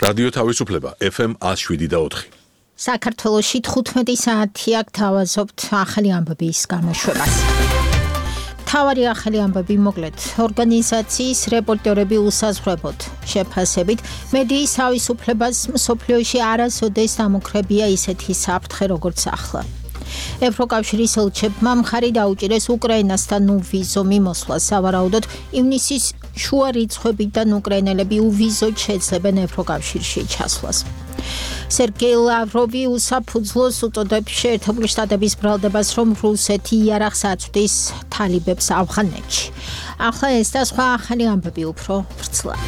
რადიო თავისუფლება FM 107.4. საქართველოში 15 საათი აქ თავაზობთ ახალი ამბების გამოშვებას. თავარი ახალი ამბები მოკლედ ორგანიზაციის რეპორტერები უსაზღვრებოდ შეფასებით მედიის თავისუფლებას მსოფლიოში არასოდეს დამუქრებია ისეთი საფრთხე როგორც ახლა. ევროკავშირის ელჩებმა მხარი დაუჭირეს უკრაინასთან უვიზო მიმოსვლას, სავარაუდოდ ივნისის შუა რიცხვებიდან უკრაინელები უვიზოდ შეძლებენ ევროკავშირში ჩასვლას. სერგეი ლავროვი უსაფუძვლოს უწოდებს შეერთებული შტატების ბრალდებას, რომ რუსეთი იარაღს აწვდის თალიბებს ავღანეთში. ახლა ეს და სხვა ახალი ამბები უფრო ვრცლად.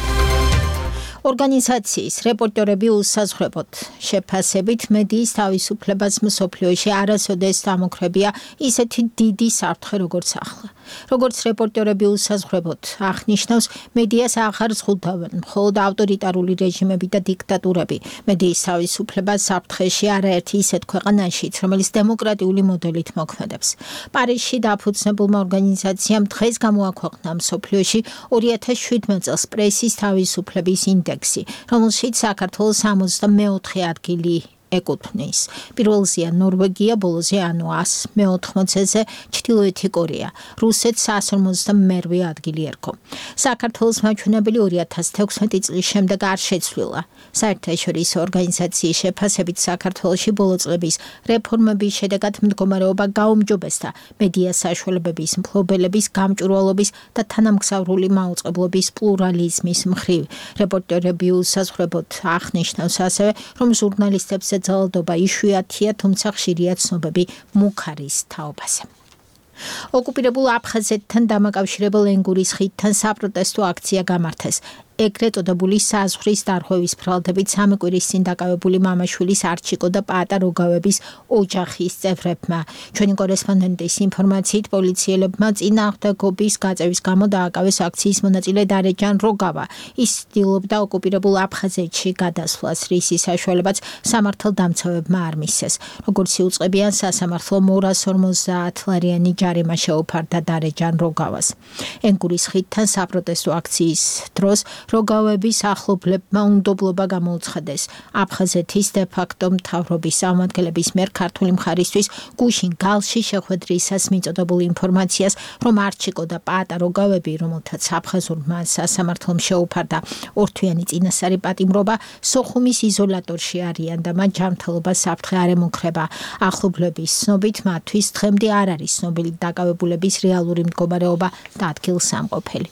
ორგანიზაციის რეპორტერები უსაზღვრებოდ შეფასებით მედიის თავისუფლებას მსოფლიოში არასოდეს დამუქრებია ისეთი დიდი საფრთხე როგორც ახლა. როგორც რეპორტერები უსაზღვრებოდ აღნიშნავს, მედიას აღარ ზღუდავენ მხოლოდ ავტორიტარული რეჟიმები და დიქტატურები. მედიის თავისუფლება საფრთხეში არაერთი ისეთ ქვეყანაშიც, რომელიც დემოკრატიული მოდელით მოქმედებს. პარიზში დაფუძნებულმა ორგანიზაციამ დღეს გამოაქვეყნა მსოფლიოში 2017 წელს პრესის თავისუფლების ინდექსი, რომელშიც საქართველოს 64 ადგილი ეკუთვნის. პირველზეა ნორვეგია, ბოლოზე ანუ 180-ზე ჩრდილოეთი კორეა. რუსეთს 152 ადგილი ერქვა. საქართველოს მაჩვენებელი 2016 წლის შემდეგ არ შეცვლილა. საერთაშორისო ორგანიზაციის შეფასებით საქართველოში ბოლო წლების რეფორმების შედეგად მდგომარეობა გაუმჯობესდა მედია საშუალებების მფლობელების გამჭვირვალობის და თანამგზავრული მაუწყებლობის პლურალიზმის მხრივ. რეპორტერები უსაზღვრებოდ აღნიშნავს ასევე, რომ ჟურნალისტებზე ძალადობა იშვიათია, თუმცა ხშირია ცნობები მუქ არის თაობაზე. ოკუპირებულ აფხაზეთთან დამაკავშირებელ ენგურის ხიდთან საპროტესტო აქცია გამართეს. ეგრეთ წოდებული საზღვრის დარღვევის ბრალდებით 3 კვირის წინ დაკავებული მამაშვილის არჩიკო და პაატა როგავების ოჯახის წევრებმა. ჩვენი კორესპონდენტის ინფორმაციით პოლიციელებმა წინააღმდეგობის გაწევის გამო დააკავეს აქციის მონაწილე დარეჯან როგავა. ის ცდილობდა ოკუპირებულ აფხაზეთში გადასვლას, რისი საშუალებაც სამართალდამცავებმა არ მისცეს. როგორც იუწყებიან, სასამართლომ 250 ლარიანი ჯარიმა შეუფარდა დარეჯან როგავას. ენგურის ხიდთან საპროტესტო აქციის დროს როგავების ახლობლებმა უნდობლობა გამოუცხადეს. აფხაზეთის დე-ფაქტო მთავრობის წარმომადგენლების მიერ ქართული მხარისთვის გუშინ გალში შეხვედრისას მიწოდებულ ინფორმაციას, რომ არჩიკო და პაატა როგავები, რომელთაც აფხაზურმა სასამართლომ შეუფარდა ორთვიანი წინასწარი პატიმრობა, სოხუმის იზოლატორში არიან და მათ ჯანმრთელობა საფრთხე არ ემუქრება. ახლობლების ცნობით, მათთვის დღემდე არ არის ცნობილი დაკავებულების რეალური მდგომარეობა და ადგილსამყოფელი.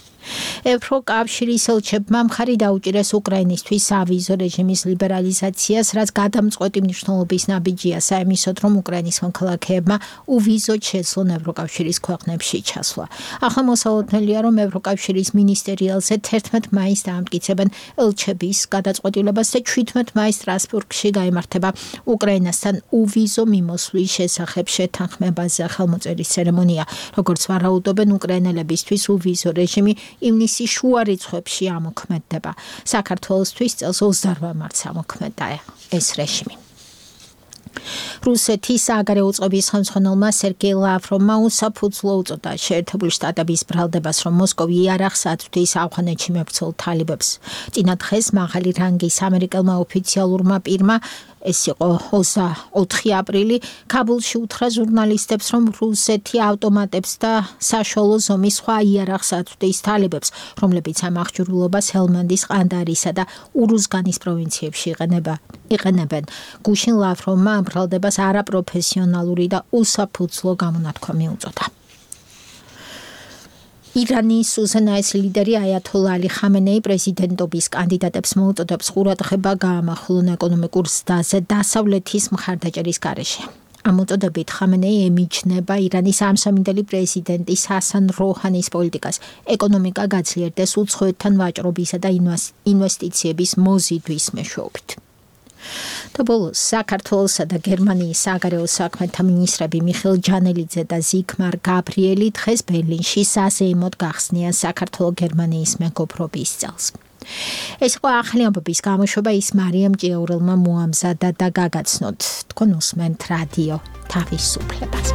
ევროკავშირის ელჩებმა მხარი დაუჭირეს უკრაინისთვის ავიზო რეჟიმის ლიბერალიზაციას, რაც გადამწყვეტი მნიშვნელობის ნაბიჯია საიმისოდ, რომ უკრაინის მოქალაქეებმა უვიზოდ შეძლონ ევროკავშირის ქვეყნებში ჩასვლა. ახლა მოსალოდნელია, რომ ევროკავშირის მინისტერიალზე 11 მაისს დაამტკიცებენ ელჩების გადაწყვეტილებას და 17 მაისს სტრასბურგში გაიმართება უკრაინასთან უვიზო მიმოსვლის შესახებ შეთანხმებაზე ხელმოწერის ცერემონია. როგორც ვარაუდობენ, უკრაინელებისთვის უვიზო რეჟიმი ივნისის შუა რიცხვებში ამოქმედდება. საქართველოსთვის წელს 28 მარტს ამოქმედდა ეს რეჟიმი. რუსეთის საგარეო წყობის ხელმძღვანელმა სერგეი ლავროვმა უსაფუძვლო უწოდა შეერთებული შტატების ბრალდებას, რომ მოსკოვი იარაღს აწვდის ავღანეთში მებრძოლ თალიბებს. წინა დღეს მაღალი რანგის ამერიკელმა ოფიციალურმა პირმა, ეს იყო 24 აპრილი, ქაბულში უთხრა ჟურნალისტებს, რომ რუსეთი ავტომატებს და საშუალო ზომის სხვა იარაღს აწვდის თალიბებს, რომლებიც ამ აღჭურვილობას ჰელმანდის, ყანდაარისა და ურუზგანის პროვინციებში იყენებენ. გუშინ ლავროვმა ამ ბრალდებას არაპროფესიონალური და უსაფუძვლო გამონათქვამი უწოდა. ირანის უზენაეს ლიდერი აიათოლა ალი ხამენეი პრეზიდენტობის კანდიდატებს მოუწოდებს ყურადღება გაამახვილონ ეკონომიკურ ზრდაზე დასავლეთის მხარდაჭერის გარეშე. ამ მოწოდებით ხამენეი ემიჯნება ირანის ამსამინდელი პრეზიდენტის ჰასან როჰანის პოლიტიკას, ეკონომიკა გაძლიერდეს უცხოეთთან ვაჭრობისა და ინვესტიციების მოზიდვის მეშვეობით. და ბოლოს საქართველოსა და გერმანიის საგარეო საქმეთა მინისტრები მიხეილ ჯანელიძე და ზიგმარ გაბრიელი დღეს ბერლინში საზეიმოდ გახსნიან საქართველო-გერმანიის მეგობრობის წელს. ეს იყო ახალი ამბების გამოშვება, ის მარიამ ჭიაურელმა მოამზადა და გაგაცნოთ. თქვენ უსმენთ რადიო თავისუფლებას.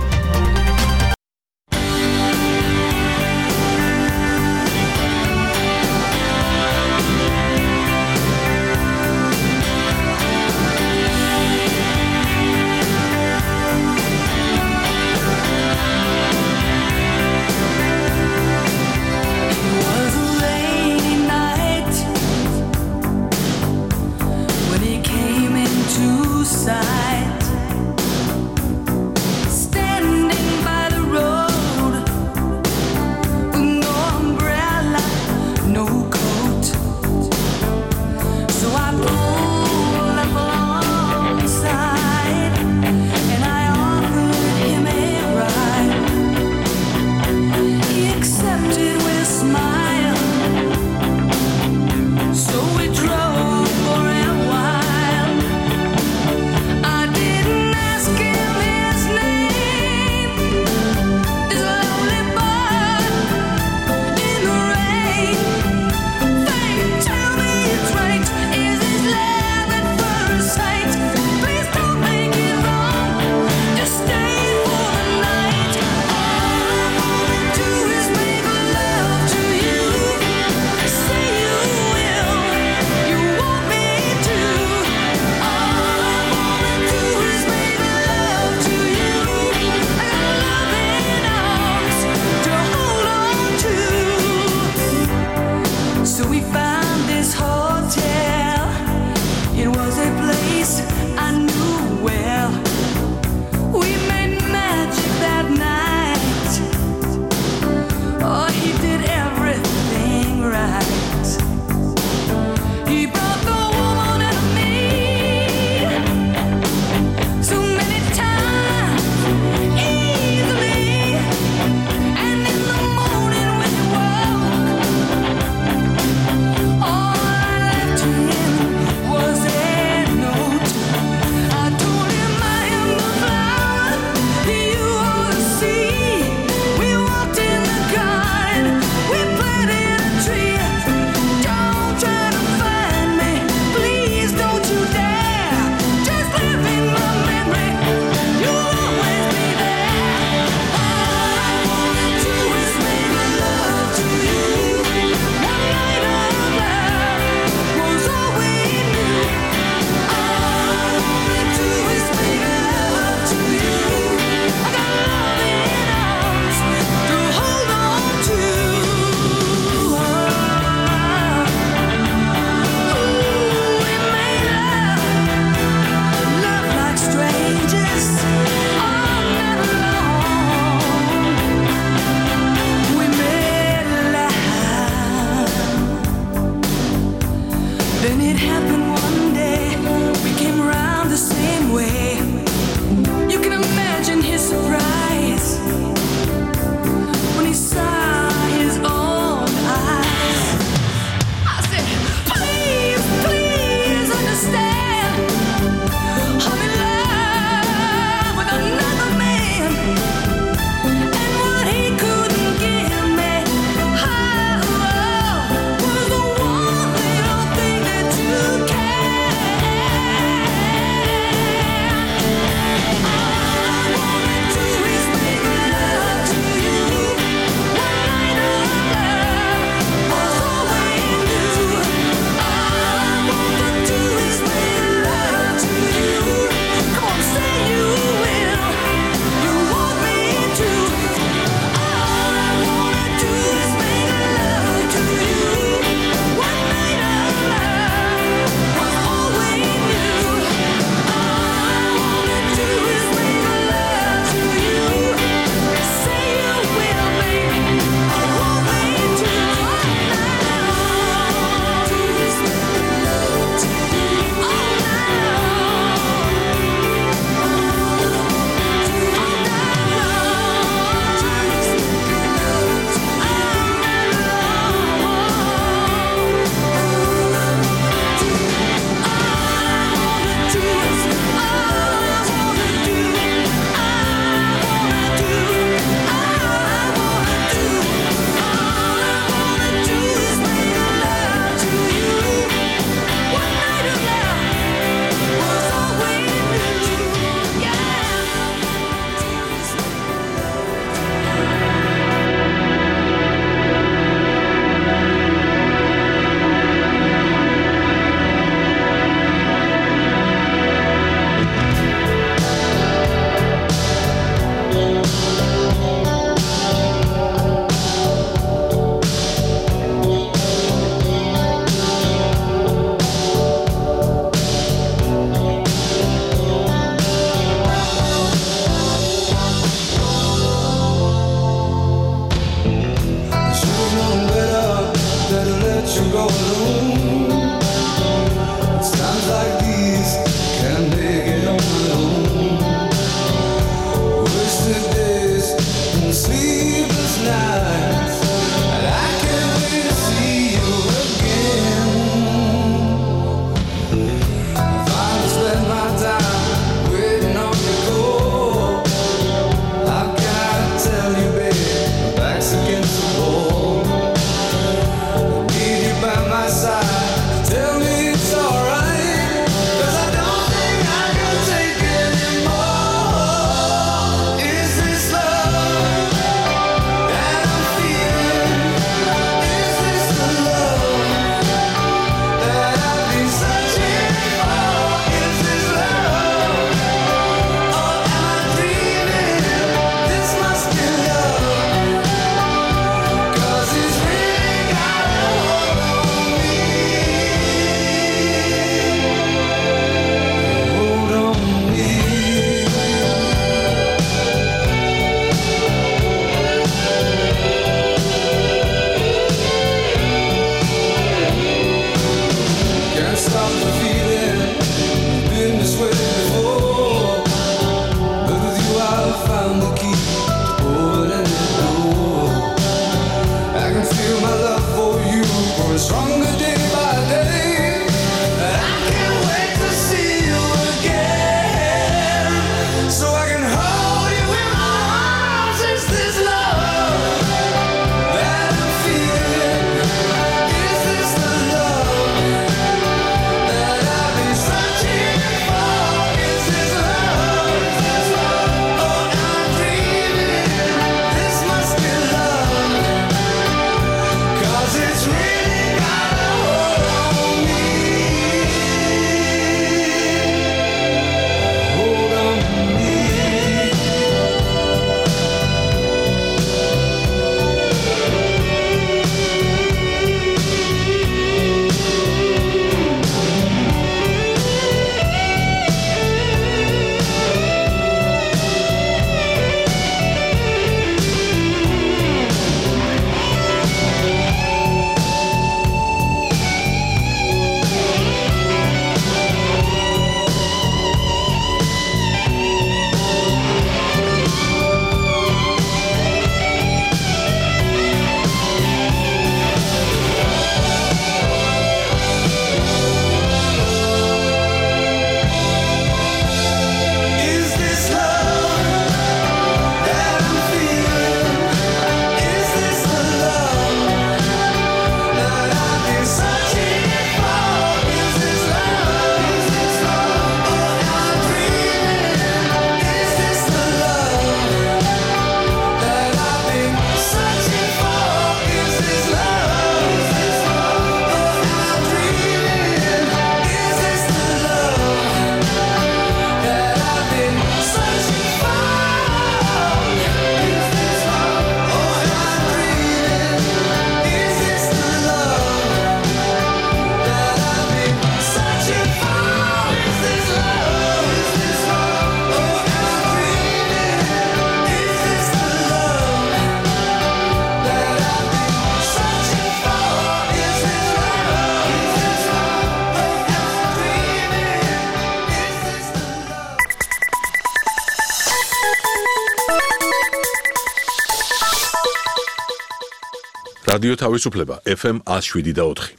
რადიო თავისუფლება FM 107.4.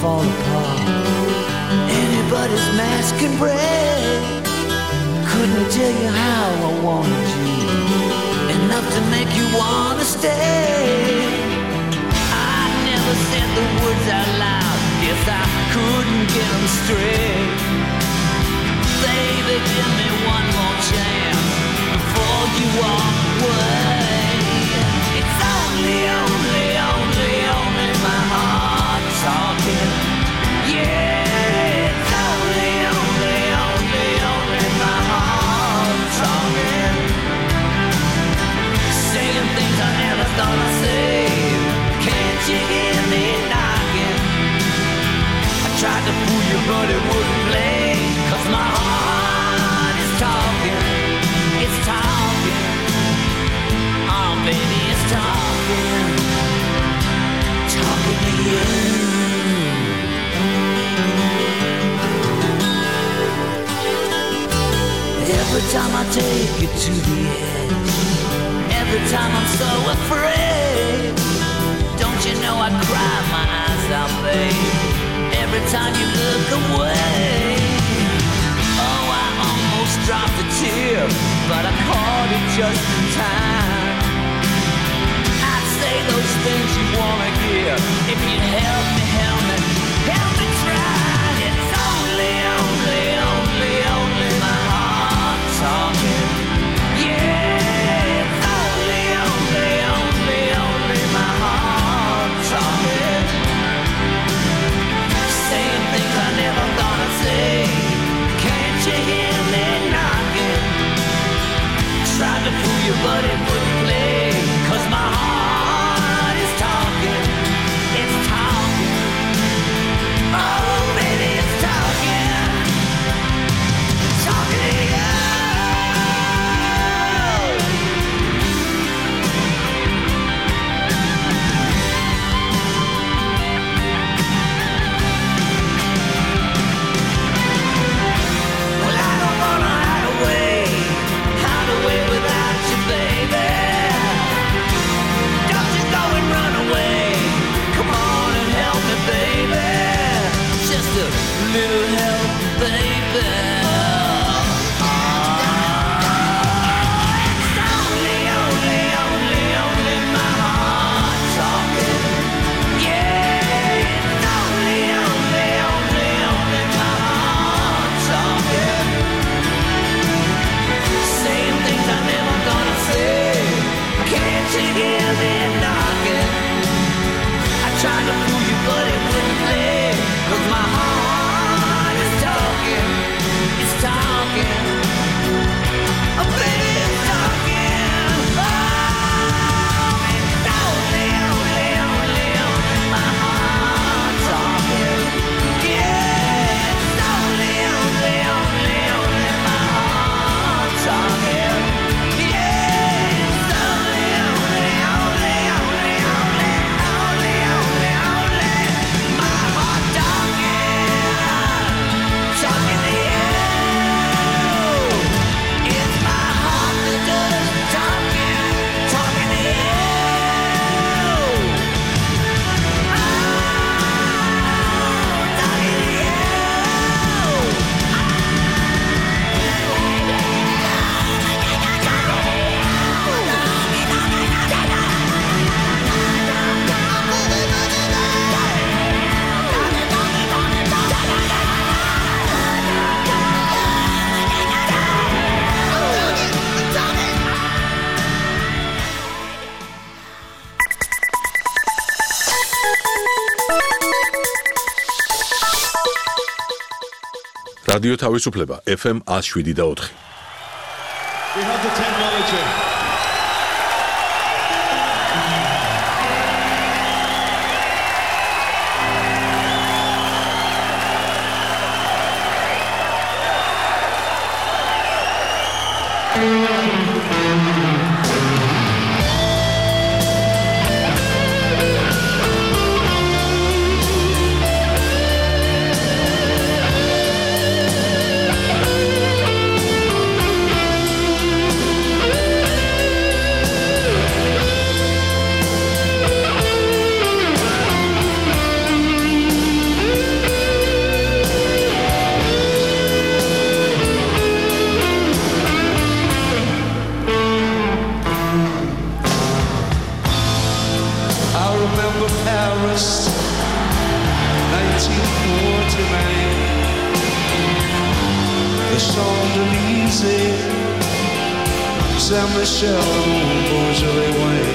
fall apart. Anybody's mask can break. Couldn't tell you how I wanted you, enough to make you wanna stay. I never said the words out loud, guess I couldn't get them straight. Baby, give me one more chance before you walk away. It's only my heart talking. Yeah, it's only my heart talking. Saying things I never thought I'd say. Can't you hear me knocking? I tried to fool you but it wouldn't play. 'Cause my heart is talking. It's talking. Oh baby, it's talking. Talking to you. Every time I take it to the edge, every time I'm so afraid, don't you know I cry my eyes out, babe, every time you look away. Oh, I almost dropped a tear, but I caught it just in time. I'd say those things you wanna hear if you'd help me try. It's only my heart talking. Yeah, it's only my heart talking. Saying things I never thought I'd say. Can't you hear me knocking? Tried to fool you but it wouldn't play. 'Cause my heart is talking. It's talking. Oh baby, it's talking. Talking to you. Well, I don't wanna hide away without you, baby. Don't you go and run away. Come on and help me, baby. Just a little help, baby. It's only my heart talking. Yeah, it's only my heart talking. Saying things I never gonna say. Can't you hear me knocking? I tried to fool you but it wouldn't play. 'Cause my heart is talking. It's talking. Oh baby, it's talking. Oh, it's only my heart talking. Yeah, it's only my heart talking. Yeah, it's only my heart talking. Talking to you. It's my heart that does talking. Talking to you. Oh, talking to you. რადიო თავისუფლება FM 107.4. We have the technology. the Champs-Élysées, Saint-Michel, Beaujolais Way.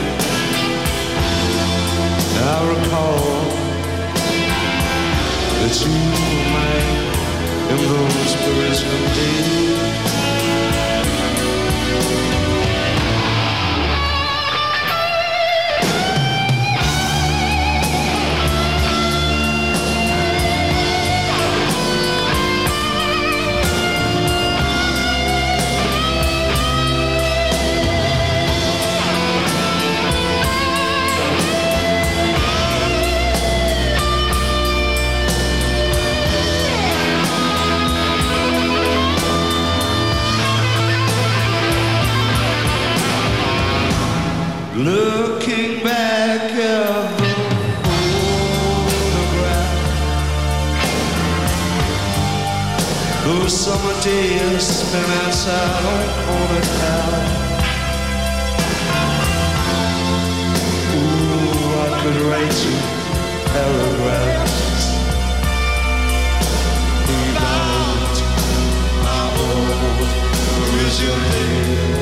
I recall that you were mine in those Parisian days. Looking back at the photograph, those summer days spent outside on a couch. Ooh, I could write you paragraphs about my old Parisian days.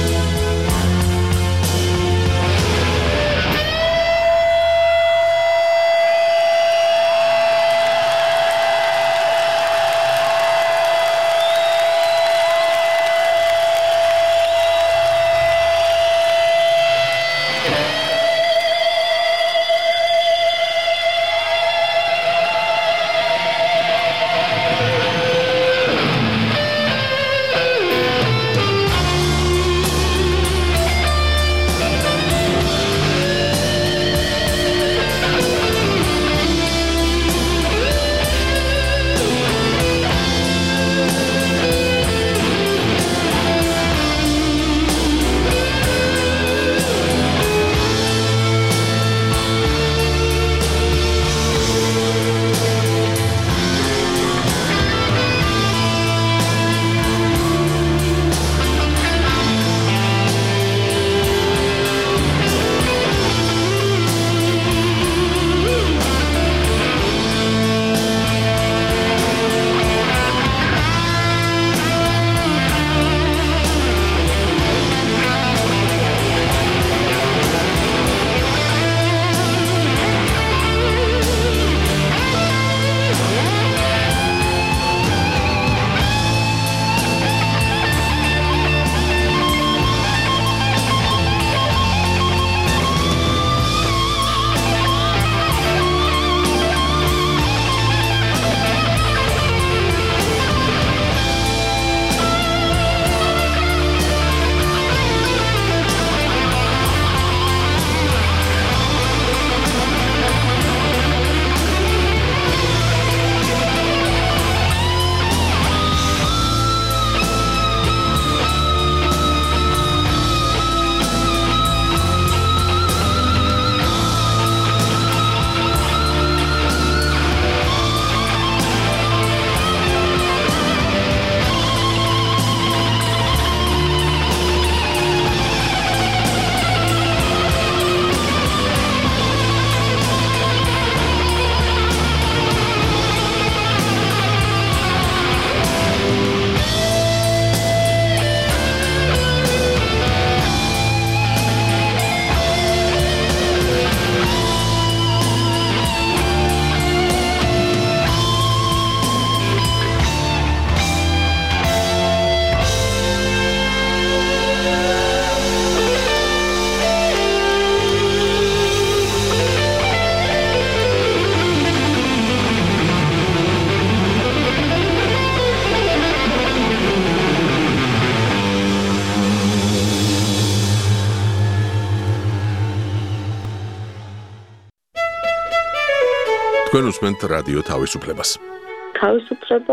თქვენ უსმენთ რადიო თავისუფლებას. თავისუფლება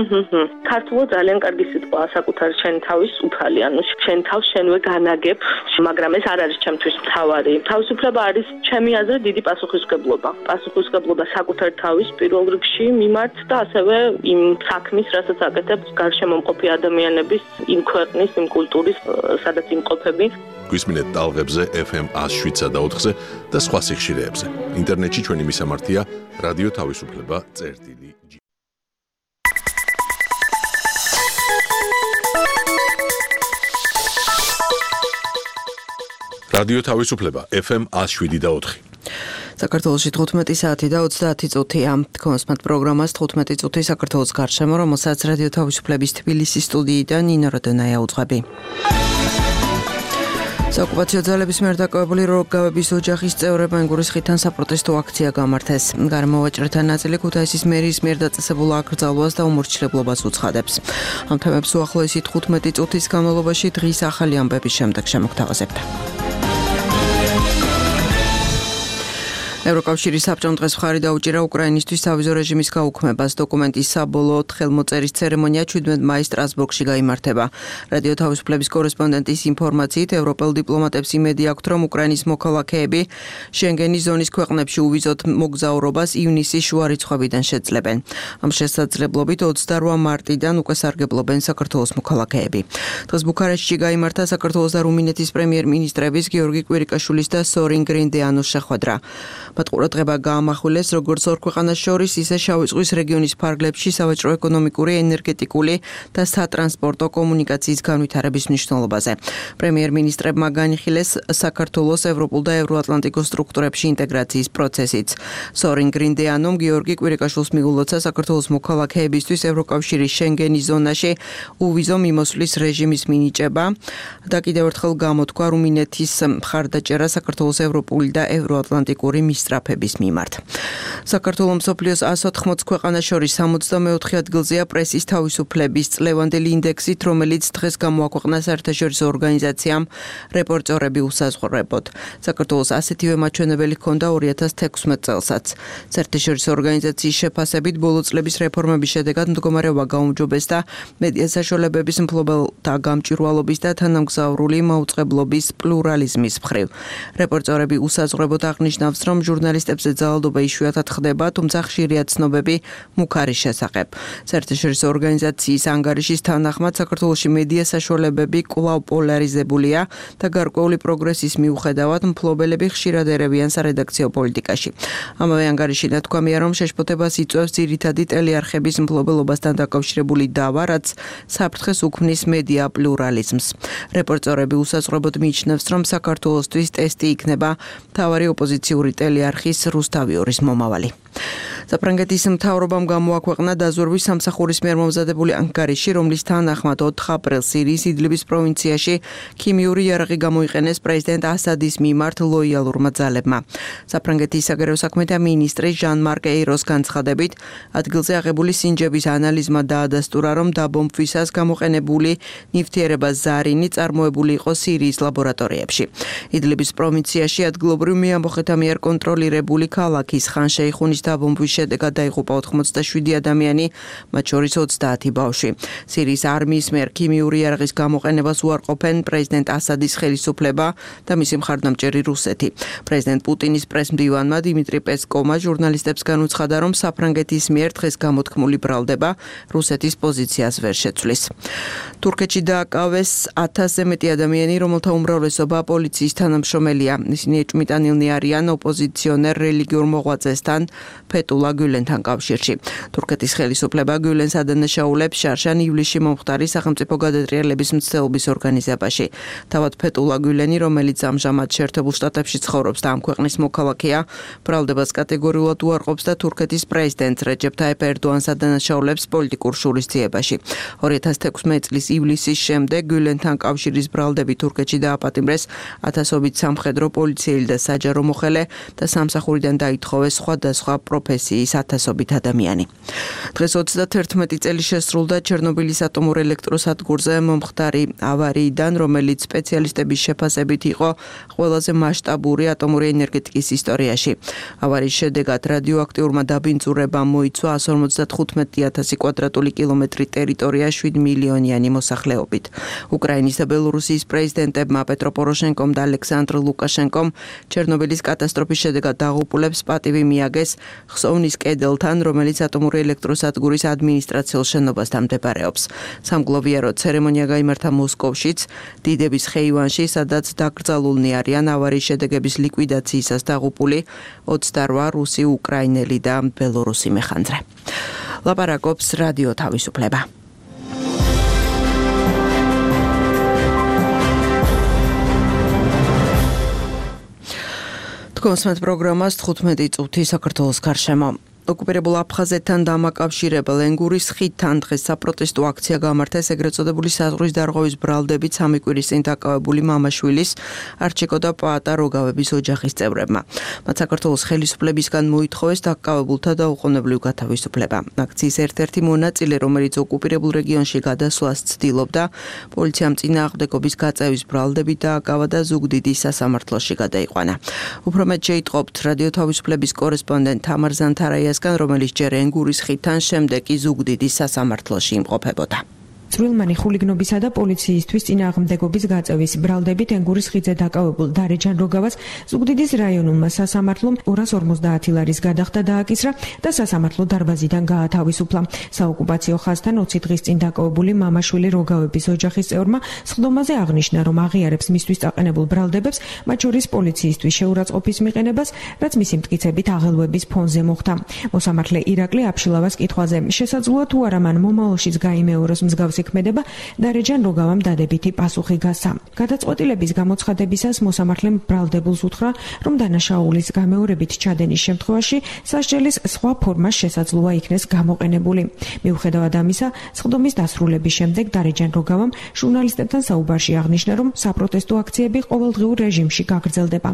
ქართულად ძალიან კარგი სიტყვა საკუთარი შენი თავის უფალი, ანუ შენ თავს შენვე განაგებ, მაგრამ ეს არ არის ჩემთვის მთავარი. თავისუფლება არის ჩემი აზრით დიდი პასუხისმგებლობა. პასუხისმგებლობა საკუთარი თავის პირველ რიგში მიმართ და ასევე იმ საქმის, რასაც აკეთებს გარშემო მყოფი ადამიანების, იმ ქვეყნის, იმ კულტურის, სადაც იმყოფები. გვისმინეთ ტალღებზე FM 107.4-ზე და სხვა სიხშირეებზე. ინტერნეტში ჩვენი მისამართია რადიო თავისუფლება.წერტილი. რადიო თავისუფლება FM 107.4. საქართველოში 15 საათი და 30 წუთია. კონსმათ პროგრამას 15 წუთი საქართველოს გარშემო, რომელსაც რადიო თავისუფლების თბილისის სტუდიიდან ნინო როდონაია უძღვები. საოკუპაციო ძალების მიერ დაკავებული როგავების ოჯახის წევრებმა ენგურის ხიდთან საპროტესტო აქცია გამართეს. გარემოვაჭრეთა ნაწილი ქუთაისის მერიის მიერ დაწესებულ აკრძალვას და უმორჩილებლობას უცხადებს. ამ თემებს უახლოესი 15 წუთის განმავლობაში დღის ახალი ამბების შემდეგ შემოგთავაზებთ. ევროკავშირის საბჭომ დღეს მხარი დაუჭირა უკრაინისთვის სავიზო რეჟიმის გაუქმებას. დოკუმენტის საბოლოოდ ხელმოწერის ცერემონია 17 მაისს სტრასბურგში გაიმართება. რადიო თავისუფლების კორესპონდენტის ინფორმაციით, ევროპელ დიპლომატებს იმედი აქვთ, რომ უკრაინის მოქალაქეები შენგენის ზონის ქვეყნებში უვიზოთ მოგზაურობას ივნისის შუა რიცხვებიდან შეძლებენ. ამ შესაძლებლობით 28 მარტიდან უკვე სარგებლობენ საქართველოს მოქალაქეები. დღეს ბუქარესტში გაიმართა საქართველოს და რუმინეთის პრემიერ-მინისტრების გიორგი კვირიკაშვილის და სორინ გრინდეანოს შეხვედრა. მათ ყურადღება გაამახვილეს როგორც ორ ქვეყანას შორის, ისე შავი ზღვის რეგიონის ფარგლებში სავაჭრო-ეკონომიკური, ენერგეტიკული და სატრანსპორტო კომუნიკაციის განვითარების მნიშვნელობაზე. პრემიერ-მინისტრებმა განიხილეს საქართველოს ევროპულ და ევროატლანტიკურ სტრუქტურებში ინტეგრაციის პროცესიც. სორინ გრინდეანომ გიორგი კვირიკაშვილს მიულოცა საქართველოს მოქალაქეებისთვის ევროკავშირის შენგენის ზონაში უვიზო მიმოსვლის რეჟიმის მინიჭება და კიდევ ერთხელ გამოთქვა რუმინეთის მხარდაჭერა საქართველოს ევროპული და ევროატლანტიკური სწრაფების მიმართ. საქართველოს მსოფლიოს 180 ქვეყანას შორის 64 ადგილზეა პრესის თავისუფლების წლევანდელი ინდექსით, რომელიც დღეს გამოაქვეყნა საერთაშორისო ორგანიზაციამ რეპორტერები უსაზღვრებოდ. საქართველოს ასეთივე მაჩვენებელი ჰქონდა 2016 წელსაც. საერთაშორისო ორგანიზაციის შეფასებით, ბოლო წლების რეფორმების შედეგად მდგომარეობა გაუმჯობესდა მედია საშუალებების მფლობელთა გამჭვირვალობის და თანამგზავრული მაუწყებლობის პლურალიზმის მხრივ. რეპორტერები უსაზღვრებოდ აღნიშნავს, რომ ჟურნალისტებზე ძალადობა იშვიათად ხდება, თუმცა ხშირია ცნობები მუქარის შესახებ. საერთაშორისო ორგანიზაციის ანგარიშის თანახმად, საქართველოში მედია საშუალებები კვლავ პოლარიზებულია და გარკვეული პროგრესის მიუხედავად, მფლობელები ხშირად ერევიან სარედაქციო პოლიტიკაში. ამავე ანგარიში ნათქვამია, რომ შეშფოთებას იწვევს ძირითადი ტელეარხების მფლობელობასთან დაკავშირებული დავა, რაც საფრთხეს უქმნის მედია პლურალიზმს. რეპორტერები უსაზღვრებოდ მიიჩნევს, რომ საქართველოსთვის ტესტი იქნება მთავარი ოპოზიციური ტელეარხის რუსთავიორის მომავალი. საფრანგეთის მთავრობამ გამოაქვეყნა დაზვერვის სამსახურის მიერ მომზადებული ანგარიში, რომლის თანახმად 4 აპრილს სირიის იდლიბის პროვინციაში ქიმიური იარაღი გამოიყენეს პრეზიდენტ ასადის მიმართ ლოიალურმა ძალებმა. საფრანგეთის საგარეო საქმეთა მინისტრი ჟან-მარკ ეიროს განცხადებით, ადგილზე აღებული სინჯების ანალიზმა დაადასტურა, რომ დაბომბვისას გამოყენებული ნივთიერება ზარინი წარმოებული იყო სირიის ლაბორატორიებში. იდლიბის პროვინციაში ადგილობრივ მეამბოხეთა მიერ კონტროლირებული ქალაქის ხან-შეიხუნის დაბომბვის შედეგად დაიღუპა 87 ადამიანი, მათ შორის 30 ბავშვი. სირიის არმიის მიერ ქიმიური იარაღის გამოყენებას უარყოფენ პრეზიდენტ ასადის ხელისუფლება და მისი მხარდამჭერი რუსეთი. პრეზიდენტ პუტინის პრესმდივანმა დიმიტრი პესკოვმა ჟურნალისტებს განუცხადა, რომ საფრანგეთის მიერ დღეს გამოთქმული ბრალდება რუსეთის პოზიციას ვერ შეცვლის. თურქეთში დააკავეს 1000-ზე მეტი ადამიანი, რომელთა უმრავლესობა პოლიციის თანამშრომელია. ისინი ეჭვმიტანილნი არიან ოპოზიციონერ რელიგიურ მოღვაწესთან ფეტულა გულენთან კავშირში. თურქეთის ხელისუფლება გულენს ადანაშაულებს შარშან ივლისში მომხდარი სახელმწიფო გადატრიალების მცდელობის ორგანიზებაში. თავად ფეტულა გულენი, რომელიც ამჟამად შეერთებულ შტატებში ცხოვრობს და ამ ქვეყნის მოქალაქეა, ბრალდებას კატეგორიულად უარყოფს და თურქეთის პრეზიდენტ რეჯეპ ტაიპ ერდოანს ადანაშაულებს პოლიტიკურ შურისძიებაში. 2016 წლის ივლისის შემდეგ გულენთან კავშირის ბრალდები თურქეთში დააპატიმრეს 1000-ობით სამხედრო პოლიციელი და საჯარო მოხელე და სამსახურიდან დაითხოვეს სხვადასხვა პროფესიის 1000-ობით ადამიანი. დღეს 31 წელი შესრულდა ჩერნობილის ატომურ ელექტროსადგურზე მომხდარი ავარიიდან, რომელიც სპეციალისტების შეფასებით იყო ყველაზე მასშტაბური ატომური ენერგეტიკის ისტორიაში. ავარიის შედეგად რადიოაქტიურმა დაბინძურებამ მოიცვა 155,000 კვადრატული კილომეტრი ტერიტორია 7 მილიონიანი მოსახლეობით. უკრაინის და ბელორუსიის პრეზიდენტებმა პეტრო პოროშენკომ და ალექსანდრ ლუკაშენკომ ჩერნობილის კატასტროფის შედეგად დაღუპულებს პატივი მიაგეს ხსოვნის კედელთან, რომელიც ატომური ელექტროსადგურის ადმინისტრაციულ შენობასთან მდებარეობს. სამგლოვიარო ცერემონია გაიმართა მოსკოვშიც, დიდების ხეივანში, სადაც დაკრძალულნი არიან ავარიის შედეგების ლიკვიდაციისას დაღუპული 28 რუსი, უკრაინელი და ბელორუსი მეხანძრე. ლაპარაკობს რადიო თავისუფლება. თქვენს პროგრამას 15 წუთი საქართველოს გარშემო. ოკუპირებულ აფხაზეთთან დამაკავშირებელ ენგურის ხიდთან დღეს საპროტესტო აქცია გამართეს ეგრეთ წოდებული საზღვრის დარღვევის ბრალდებით სამი კვირის წინ დაკავებული მამაშვილის არჩიკო და პაატა როგავების ოჯახის წევრებმა. მათ საქართველოს ხელისუფლებისგან მოითხოვეს დაკავებულთა დაუყოვნებლივ გათავისუფლება. აქციის ერთ-ერთი მონაწილე, რომელიც ოკუპირებულ რეგიონში გადასვლას ცდილობდა, პოლიციამ წინააღმდეგობის გაწევის ბრალდებით დააკავა და ზუგდიდის სასამართლოში გადაიყვანა. უფრო მეტ შეიტყობთ რადიო თავისუფლების კორესპონდენტ თამარ ზანთარაიას, რომელიც ჯერ ენგურის ხიდთან, შემდეგ კი ზუგდიდის სასამართლოში იმყოფებოდა. წვრილმანი ხულიგნობისა და პოლიციისთვის წინააღმდეგობის გაწევის ბრალდებით ენგურის ხიდზე დაკავებულ დარეჯან როგავას ზუგდიდის რაიონულმა სასამართლომ 250 ლარის გადახდა დააკისრა და სასამართლო დარბაზიდან გაათავისუფლა. საოკუპაციო ხაზთან 20 დღის წინ დაკავებული მამაშვილი როგავების ოჯახის წევრმა სხდომაზე აღნიშნა, რომ აღიარებს მისთვის წაყენებულ ბრალდებებს, მათ შორის პოლიციისთვის შეურაცხყოფის მიყენებას, რაც მისი მტკიცებით აღელვების ფონზე მოხდა. მოსამართლე ირაკლი აფშილავას კითხვაზე, შესაძლოა თუ არა მან მომავალშიც გაიმეოროს მსგავსი ქმედება, დარეჯან როგავამ დადებითი პასუხი გასცა. გადაწყვეტილების გამოცხადებისას მოსამართლემ ბრალდებულს უთხრა, რომ დანაშაულის გამეორებით ჩადენის შემთხვევაში სასჯელის სხვა ფორმა შესაძლოა იქნეს გამოყენებული. მიუხედავად ამისა, სხდომის დასრულების შემდეგ დარეჯან როგავამ ჟურნალისტებთან საუბარში აღნიშნა, რომ საპროტესტო აქციები ყოველდღიურ რეჟიმში გაგრძელდება.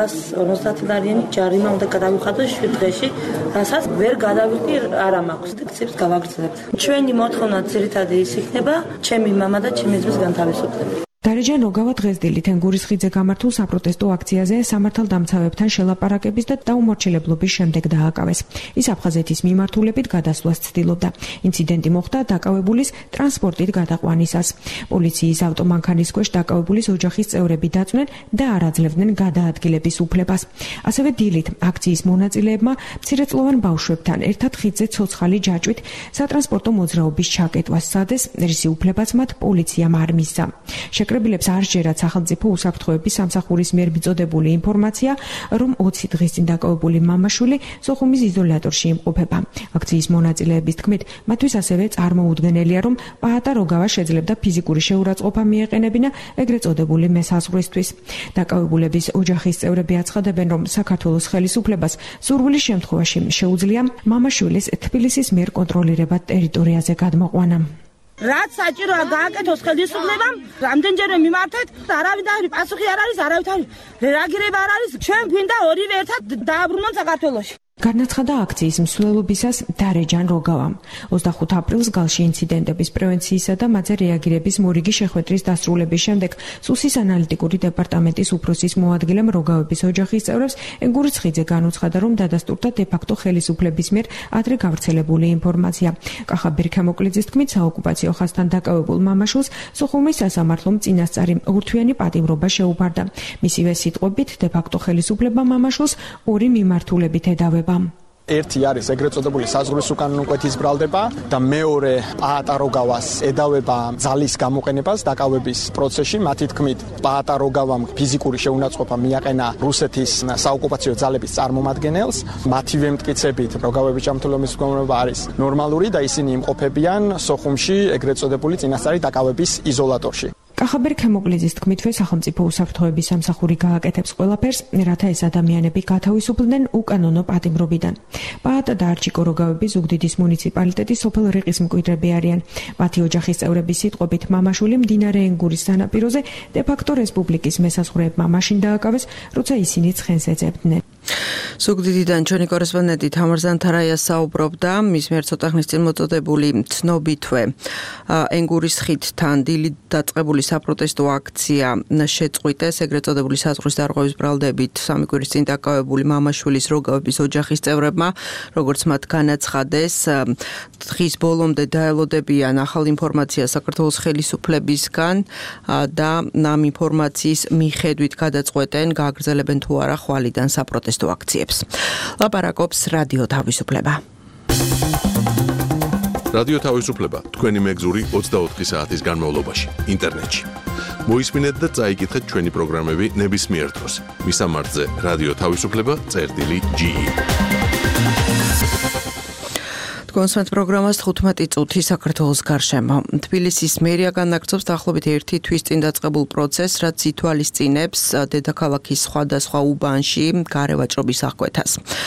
250 ლარიანი ჯარიმა უნდა გადავიხადოს 7 დღეში, რასაც ვერ გადავიხდი არა მაქვს. აქციებს გავაგრძელებთ. ჩვენი მოთხოვნა ძირითადად ის იქნება, ჩემი მამა და ჩემი ძმის განთავისუფლება. დარეჯან როგავა დღეს დილით ენგურის ხიდზე გამართულ საპროტესტო აქციაზე სამართალდამცავებთან შელაპარაკების და დაუმორჩილებლობის შემდეგ დააკავეს. ის აფხაზეთის მიმართულებით გადასვლას ცდილობდა. ინციდენტი მოხდა დაკავებულის ტრანსპორტით გადაყვანისას. პოლიციის ავტომანქანის ქვეშ დაკავებულის ოჯახის წევრები დაწვნენ და არ აძლევდნენ გადაადგილების უფლებას. ასევე დილით აქციის მონაწილეებმა მცირეწლოვან ბავშვებთან ერთად ხიდზე ცოცხალი ჯაჭვით სატრანსპორტო მოძრაობის ჩაკეტვას სცადეს, რისი უფლებაც მათ პოლიციამ არ მისცა. შეკრებილებს არ სჯერათ სახელმწიფო უსაფრთხოების სამსახურის მიერ მიწოდებული ინფორმაცია, რომ 20 დღის წინ დაკავებული მამაშვილი სოხუმის იზოლატორში იმყოფება. აქციის მონაწილეების თქმით, მათთვის ასევე წარმოუდგენელია, რომ პაატა როგავა შეძლებდა ფიზიკური შეურაცხყოფა მიეყენებინა ეგრეთ წოდებული მესაზღვრისთვის. დაკავებულების ოჯახის წევრები აცხადებენ, რომ საქართველოს ხელისუფლებას სურვილის შემთხვევაში შეუძლია მამაშვილის თბილისის მიერ კონტროლირებად ტერიტორიაზე გადმოყვანა. რაც საჭიროა გააკეთოს ხელისუფლებამ, რამდენჯერმე მიმართეთ, არავითარი პასუხი არ არის, არავითარი რეაგირება არ არის. ჩვენ გვინდა ორივე ერთად დააბრუნოთ საქართველოში. განაცხადა აქციის მსვლელობისას დარეჯან როგავამ. 25 აპრილს გალში ინციდენტების პრევენციისა და მათზე რეაგირების მორიგი შეხვედრის დასრულების შემდეგ სუსის ანალიტიკური დეპარტამენტის უფროსის მოადგილემ როგავების ოჯახის წევრებს ენგურის ხიდზე განუცხადა, რომ დადასტურდა დე-ფაქტო ხელისუფლების მიერ ადრე გავრცელებული ინფორმაცია. კახაბერ ქემოკლიძის თქმით, საოკუპაციო ხაზთან დაკავებულ მამაშვილს სოხუმის სასამართლომ წინასწარი ორთვიანი პატიმრობა შეუფარდა. მისივე სიტყვებით, დე-ფაქტო ხელისუფლება მამაშვილს ორი მიმართულებით ედავება. ერთი არის ეგრეთ წოდებული საზღვრის უკანონმკვეთის ბრალდება და მეორე პაატა როგავას ედავება ძალის გამოყენებას დაკავების პროცესში. მათი თქმით, პაატა როგავამ ფიზიკური შეუნაცხყოფა მიაყენა რუსეთის საოკუპაციო ძალების წარმომადგენელს. მათივე მტკიცებით, როგავების ჯანმრთელობის მდგომარეობა არის ნორმალური და ისინი იმყოფებიან სოხუმში ეგრეთ წოდებული წინასწარი დაკავების იზოლატორში. კახაბერ ქემოკლიძის თქმითვე სახელმწიფო უსაფრთხოების სამსახური გააკეთებს ყველაფერს, რათა ეს ადამიანები გათავისუფლდნენ უკანონო პატიმრობიდან. პაატა და არჩიკო როგავები ზუგდიდის მუნიციპალიტეტის სოფელ რიყის მკვიდრები არიან. მათი ოჯახის წევრების სიტყვებით, მამაშვილი მდინარე ენგურის სანაპიროზე დე-ფაქტო რესპუბლიკის მესაზღვრეებმა მაშინ დააკავეს, როცა ისინი ცხენს ეძებდნენ. ზუგდიდიდან ჩვენი კორესპონდენტი თამარ ზანთარაია საუბრობდა, მის მიერ ცოტა ხნის წინ მოწოდებული ცნობითვე ენგურის ხიდთან დილით დაწყებული საპროტესტო აქცია შეწყვიტეს ეგრეთ წოდებული საზღვრის დარღვევის ბრალდებით სამი კვირის წინ დაკავებული მამაშვილის როგავების ოჯახის წევრებმა, როგორც მათ განაცხადეს, დღის ბოლომდე დაელოდებიან ახალ ინფორმაციას საქართველოს ხელისუფლებისგან და ამ ინფორმაციის მიხედვით გადაწყვეტენ, გააგრძელებენ თუ არა ხვალიდან საპროტესტო აქციებს. ლაპარაკობს რადიო თავისუფლება. რადიო თავისუფლება თქვენი მეგზური 24 საათის განმავლობაში ინტერნეტში. მოისმინეთ და წაიკითხეთ ჩვენი პროგრამები ნებისმიერ დროს. მისამართზე რადიო თავისუფლება.ge კონსვენთ პროგრამას 15 წუთი საქართველოს გარშემო. თბილისის მერია განაგრძობს დაახლოებით 1 თვის წინ დაწყებულ პროცესს, რაც ითვალისწინებს დედაქალაქის სხვადასხვა უბანში გარევაჭრობის აღკვეთას.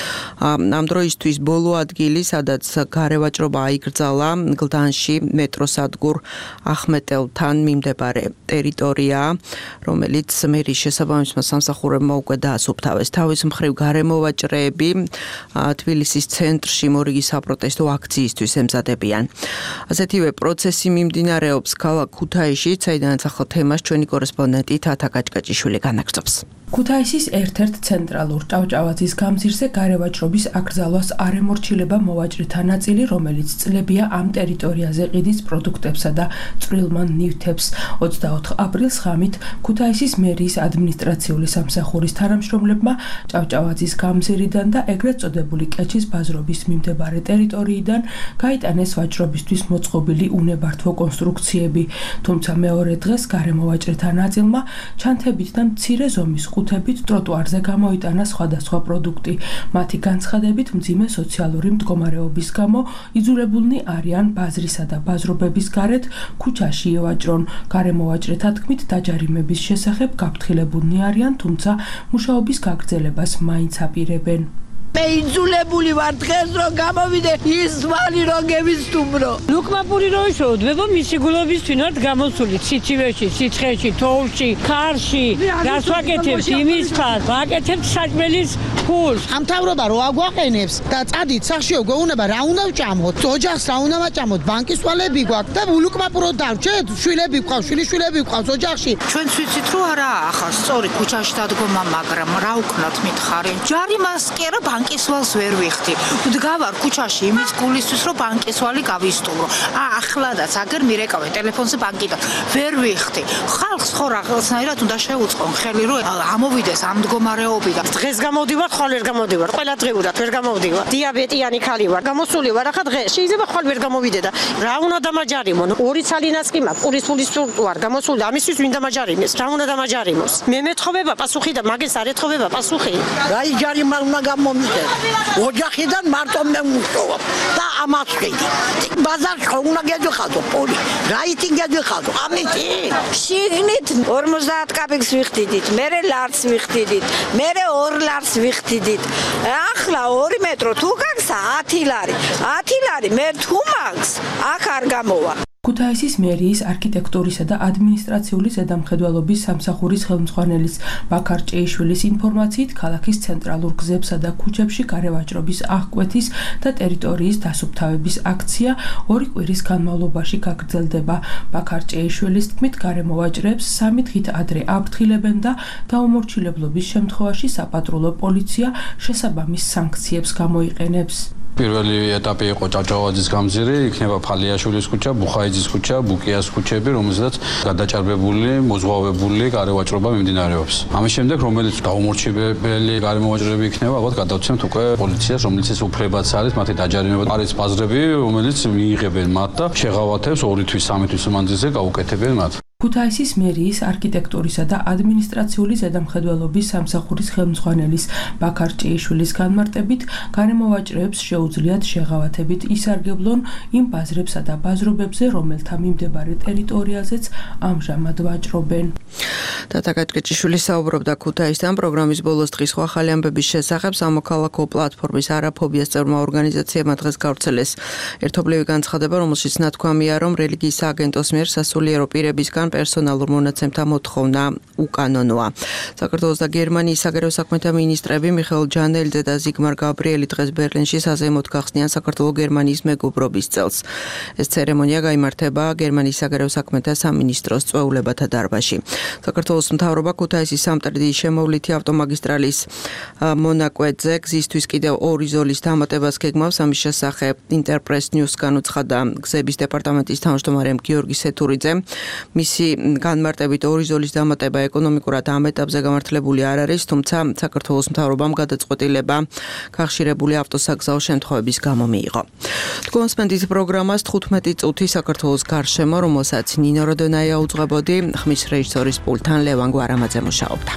ამ დროისთვის ბოლო ადგილი, სადაც გარევაჭრობა აიკრძალა, გლდანში მეტროსადგურ ახმეტელთან მიმდებარე ტერიტორიაა, რომელიც მერის შესაბამისმა სამსახურებმა უკვე დაასუფთავეს. თავის მხრივ გარემოვაჭრეები თბილისის ცენტრში მორიგი საპროტესტო აქციისთვის ემზადებიან. ასეთივე პროცესი მიმდინარეობს ქალაქ ქუთაისში, საიდანაც ახალ თემას ჩვენი კორესპონდენტი თათა კაჭკაჭიშვილი განაგრძობს. ქუთაისის ერთ-ერთ ცენტრალურ ჭავჭავაძის გამზირზე გარევაჭრობის აკრძალვას არ ემორჩილება მოვაჭრეთა ნაწილი, რომელიც წლებია ამ ტერიტორიაზე ყიდის პროდუქტებსა და წვრილმან ნივთებს. 24 აპრილს ღამით ქუთაისის მერიის ადმინისტრაციული სამსახურის თანამშრომლებმა ჭავჭავაძის გამზირიდან და ეგრეთ წოდებული კეჩის ბაზრობის მიმდებარე ტერიტორიიდან გაიტანეს ვაჭრობისთვის მოწყობილი უნებართვო კონსტრუქციები, თუმცა მეორე დღეს გარემოვაჭრეთა ნაწილმა ჩანთებით და მცირე ზომის ყუთებით ტროტუარზე გამოიტანა სხვადასხვა პროდუქტი. მათი განცხადებით, მძიმე სოციალური მდგომარეობის გამო იძულებულნი არიან ბაზრისა და ბაზრობების გარეთ ქუჩაში ევაჭრონ. გარემოვაჭრეთა თქმით, დაჯარიმების შესახებ გაფრთხილებულნი არიან, თუმცა მუშაობის გაგრძელებას მაინც აპირებენ. მე იძულებული ვარ დღეს რომ გამოვიდე ის ვალი რომ გევისტუმრო. ლუკმაპური რო ისოდვება მისი გულობის თვინართ გამოსული ციცივეში, სიცხეში, თოვლში, ქარში, რას ვაკეთებთ იმის ხარ, ვაკეთებთ საჭმელის ფულს. ამ თავრობა რო აგვაყენებს და წადით სახშიო გვეუბნება რა უნდა ვჭამოთ, ოჯახს რა უნდა ვაჭამოთ, ბანკის ვალები გვაქვს და ლუკმაპურო დავჭეთ, შვილები გვყავს, შვილიშვილები გვყავს ოჯახში. ჩვენც ვიცით რომ არა ახლა სწორი ქუჩაში დადგომა, მაგრამ რა უკნათ მითხარი. ჯარიმას კი არა ბანკის ვალს ვერ ვიხდი. ვდგავარ ქუჩაში იმის გულისთვის რომ ბანკის ვალი გავისტუმრო. ახლადაც აგერ მირეკავე ტელეფონზე ბანკიდან. ვერ ვიხდი. ხალხს ხო რაღაცნაირად უნდა შეუწყონ ხელი რომ ამოვიდეს ამ მდგომარეობიდან. დღეს გამოვდივარ, ხვალ ვერ გამოვდივარ. ყველა დღეურად ვერ გამოვდივარ. დიაბეტიანი ხალი ვარ. გამოსული ვარ ახლა დღეს. შეიძლება ხვალ ვერ გამოვიდე და რა უნდა დამაჯარიმონ? ორი ცალინაც კი მაქვს. პურის ვარ გამოსული. ამისთვის ვინ დამაჯარიმეს? რა უნდა დამაჯარიმოს? მე მეთხოვება პასუხი და მაგეს არ ეთხოვება პასუხი. რა იჯარიმა უნდა გამომიდე. ოჯახიდან მარტო მე მუშაობ და ამას ვხედი. ბაზარში ხო უნდა გეძახადო პული. რაითი გეძახადო? ამითი. შიგნით 50 კაპიკს ვიხდიდით, მერე ლარს ვიხდიდით, მერე 2 ლარს ვიხდიდით. ახლა 2 მეტრო თუ გაქვს 10 ლარი. 10 ლარი მე თუ მაქვს, აქ არ გამოვა. ქუთაისის მერიის არქიტექტურისა და ადმინისტრაციული ზედამხედველობის სამსახურის ხელმძღვანელის ბაქარ ჭეიშვილის ინფორმაციით, ქალაქის ცენტრალურ გზებსა და ქუჩებში გარევაჭრობის აღკვეთის და ტერიტორიის დასუფთავების აქცია 2 კვირის განმავლობაში გაგრძელდება. ბაქარ ჭეიშვილის თქმით, გარემოვაჭრეებს 3 დღით ადრე აფრთხილებენ და დაუმორჩილებლობის შემთხვევაში საპატრულო პოლიცია შესაბამის სანქციებს გამოიყენებს. პირველი ეტაპი იყო ჭავჭავაძის გამზირი, იქნება ფალიაშვილის ქუჩა, ბუხაიძის ქუჩა, ბუკიას ქუჩები, რომელზეც გადაჭარბებული, მოზღვავებული გარევაჭრობა მიმდინარეობს. ამის შემდეგ, რომელიც დაუმორჩილებელი გარემოვაჭრეები იქნება, ალბათ გადავცემთ უკვე პოლიციას, რომელიც ეს უფლებაც არის, მათი დაჯარიმება არის ბაზრები, რომელიც მიიღებენ მათ და შეღავათებს 2 თვის, 3 თვის მანძილზე გაუკეთებენ მათ. ქუთაისის მერიის არქიტექტურისა და ადმინისტრაციული ზედამხედველობის სამსახურის ხელმძღვანელის ბაქარ ჭეიშვილის განმარტებით, გარემოვაჭრეებს შეუძლიათ შეღავათებით ისარგებლონ იმ ბაზრებსა და ბაზრობებზე, რომელთა მიმდებარე ტერიტორიაზეც ამჟამად ვაჭრობენ. თათა კაჭკაჭიშვილი საუბრობდა ქუთაისთან პროგრამის ბოლოს დღის ახალი ამბების შესახებ. სამოქალაქო პლატფორმის არაფობიას წევრმა ორგანიზაციებმა დღეს გავრცელეს ერთობლივი განცხადება, რომელშიც ნათქვამია, რომ რელიგიის სააგენტოს მიერ სასულიერო პირებისგან პერსონალურ მონაცემთა მოთხოვნა უკანონოა. საქართველოს და გერმანიის საგარეო საქმეთა მინისტრები მიხეილ ჯანელიძე და ზიგმარ გაბრიელი დღეს ბერლინში საზეიმოდ გახსნიან საქართველოს-გერმანიის მეგობრობის წელს. ეს ცერემონია გაიმართება გერმანიის საგარეო საქმეთა სამინისტროს წვეულებათა დარბაზში. საქართველოს მთავრობა ქუთაისის სამტრედიის შემოვლითი ავტომაგისტრალის მონაკვეთზე გზისთვის კიდევ 2 ზოლის დამატებას გეგმავს. ამის შესახებ ინტერპრეს ნიუსგან უცხადა გზების დეპარტამენტის თავმჯდომარე გიორგი სეთურიძე. მისი განმარტებით 2 ზოლის დამატება ეკონომიკურად ამ ეტაპზე გამართლებული არ არის, თუმცა საქართველოს მთავრობამ გადაწყვეტილება გახშირებული ავტოსაგზაო შემთხვევების გამო მიიღო. კონსპენდის პროგრამას 15 წუთი საქართველოს გარშემო, რომელსაც ნინო როდონაია უძღვებოდი, ხმის რეჟისორის პულტთან ლევან გვარამაძე მუშაობდა.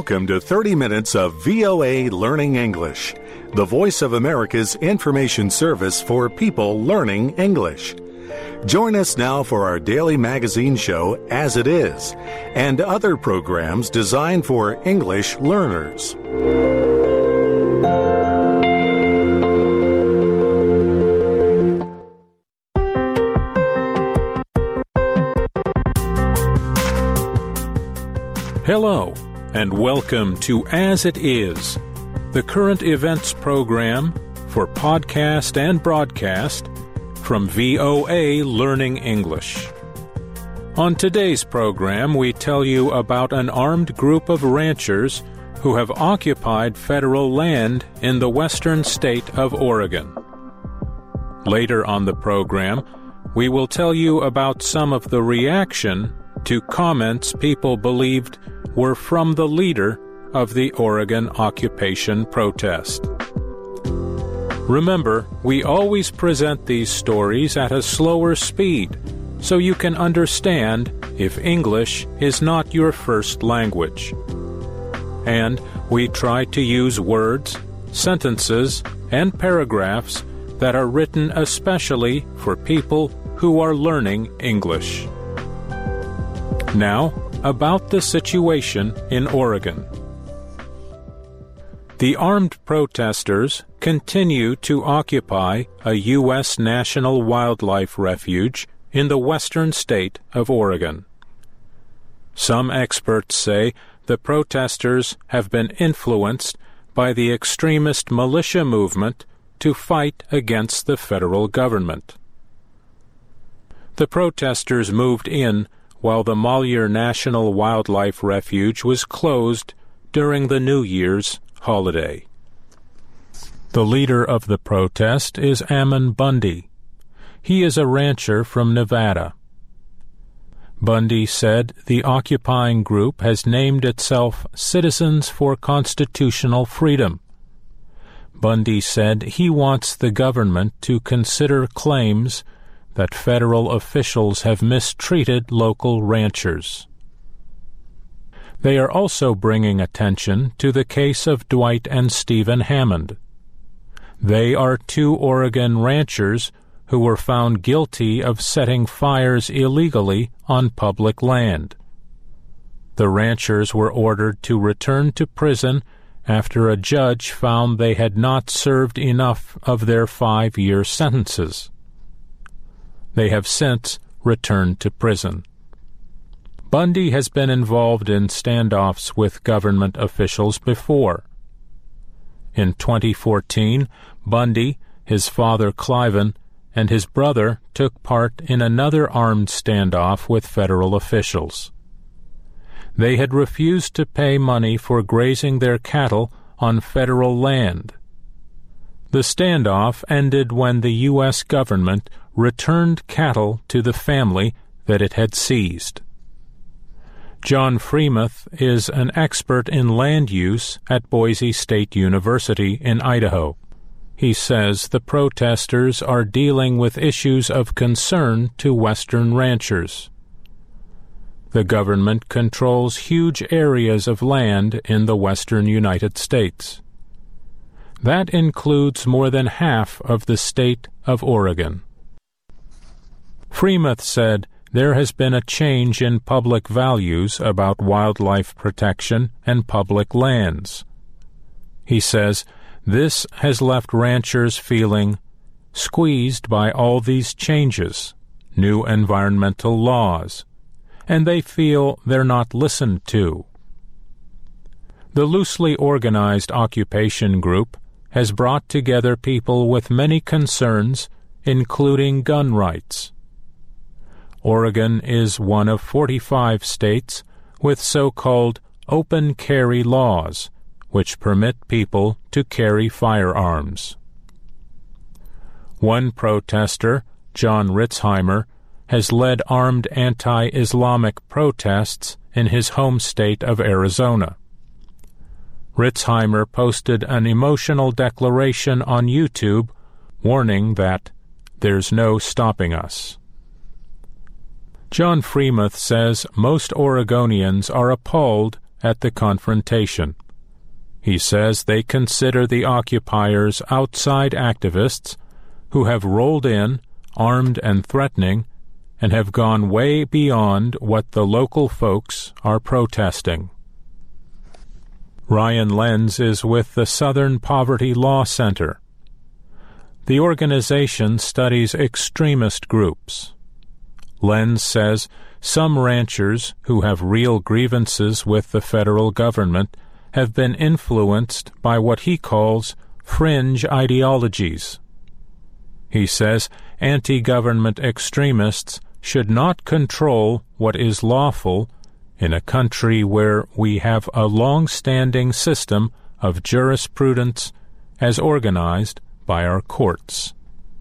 Welcome to 30 minutes of VOA Learning English, the voice of America's information service for people learning English. Join us now for our daily magazine show, As It Is, and other programs designed for English learners. Hello, and welcome to As It Is, the current events program for podcast and broadcast from VOA Learning English. On today's program, we tell you about an armed group of ranchers who have occupied federal land in the western state of Oregon. Later on the program, we will tell you about some of the reaction to comments people believed were from the leader of the Oregon occupation protest. Remember, we always present these stories at a slower speed so you can understand if English is not your first language. And we try to use words, sentences, and paragraphs that are written especially for people who are learning English. Now, about the situation in Oregon. The armed protesters continue to occupy a U.S. National Wildlife Refuge in the western state of Oregon. Some experts say the protesters have been influenced by the extremist militia movement to fight against the federal government. The protesters moved in while the Malheur National Wildlife Refuge was closed during the New Year's holiday. The leader of the protest is Ammon Bundy. He is a rancher from Nevada. Bundy said the occupying group has named itself Citizens for Constitutional Freedom. Bundy said he wants the government to consider claims that federal officials have mistreated local ranchers. They are also bringing attention to the case of Dwight and Stephen Hammond. They are two Oregon ranchers who were found guilty of setting fires illegally on public land. The ranchers were ordered to return to prison after a judge found they had not served enough of their 5-year sentences. They have since returned to prison. Bundy has been involved in standoffs with government officials before. In 2014, Bundy, his father Cliven, and his brother took part in another armed standoff with federal officials. They had refused to pay money for grazing their cattle on federal land. The standoff ended when the U.S. government returned cattle to the family that it had seized. John Freemuth is an expert in land use at Boise State University in Idaho. He says the protesters are dealing with issues of concern to Western ranchers. The government controls huge areas of land in the western United States. That includes more than half of the state of Oregon. Freemuth said there has been a change in public values about wildlife protection and public lands. He says this has left ranchers feeling squeezed by all these changes, new environmental laws, and they feel they're not listened to. The loosely organized occupation group has brought together people with many concerns, including gun rights. Oregon is one of 45 states with so-called open carry laws, which permit people to carry firearms. One protester, John Ritzheimer, has led armed anti-Islamic protests in his home state of Arizona. Ritzheimer posted an emotional declaration on YouTube warning that there's no stopping us. John Freemuth says most Oregonians are appalled at the confrontation. He says they consider the occupiers outside activists who have rolled in, armed and threatening, and have gone way beyond what the local folks are protesting. Ryan Lenz is with the Southern Poverty Law Center. The organization studies extremist groups. Lenz says some ranchers who have real grievances with the federal government have been influenced by what he calls fringe ideologies. He says anti-government extremists should not control what is lawful in a country where we have a long-standing system of jurisprudence as organized by our courts.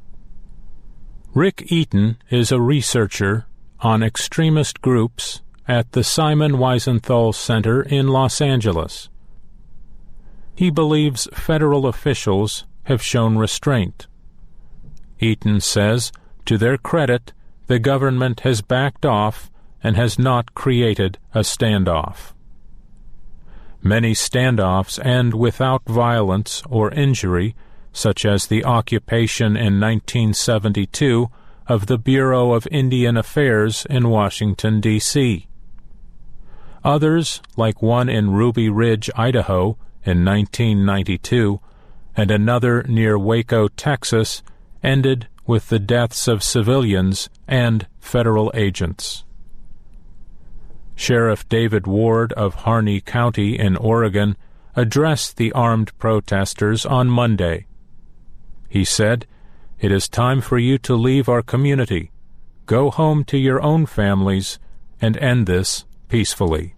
Rick Eaton is a researcher on extremist groups at the Simon Wiesenthal Center in Los Angeles. He believes federal officials have shown restraint. Eaton says, to their credit, the government has backed off and has not created a standoff. Many standoffs end without violence or injury, such as the occupation in 1972 of the Bureau of Indian Affairs in Washington, D.C. Others, like one in Ruby Ridge, Idaho, in 1992, and another near Waco, Texas, ended with the deaths of civilians and federal agents. Sheriff David Ward of Harney County in Oregon addressed the armed protesters on Monday. He said, "It is time for you to leave our community, go home to your own families, and end this peacefully."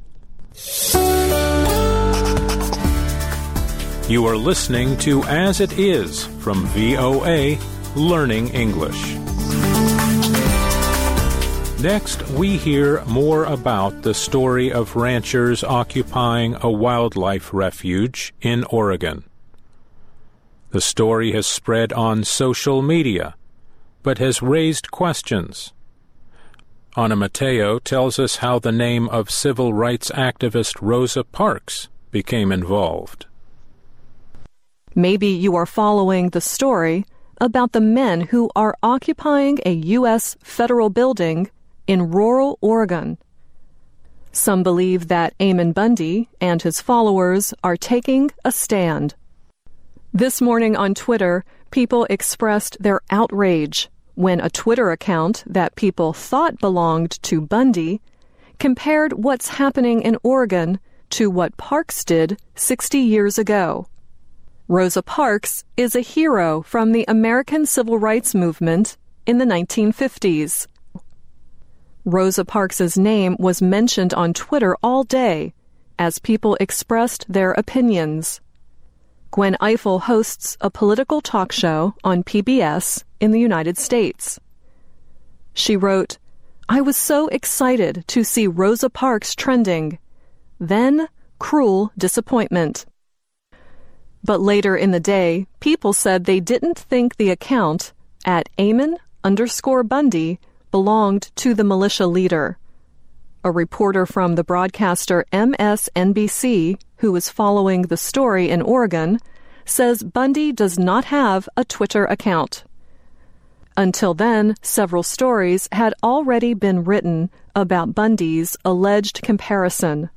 You are listening to As It Is from VOA Learning English. Next, we hear more about the story of ranchers occupying a wildlife refuge in Oregon. The story has spread on social media, but has raised questions. Ana Mateo tells us how the name of civil rights activist Rosa Parks became involved. Maybe you are following the story about the men who are occupying a U.S. federal building in rural Oregon. Some believe that Ammon Bundy and his followers are taking a stand. This morning on Twitter, people expressed their outrage when a Twitter account that people thought belonged to Bundy compared what's happening in Oregon to what Parks did 60 years ago. Rosa Parks is a hero from the American Civil Rights Movement in the 1950s. Rosa Parks's name was mentioned on Twitter all day as people expressed their opinions. Gwen Ifill hosts a political talk show on PBS in the United States. She wrote, "I was so excited to see Rosa Parks trending. Then, cruel disappointment." But later in the day, people said they didn't think the account at Ammon_Bundy belonged to the militia leader. A reporter from the broadcaster MSNBC, who was following the story in Oregon, says Bundy does not have a Twitter account. Until then, several stories had already been written about Bundy's alleged comparison.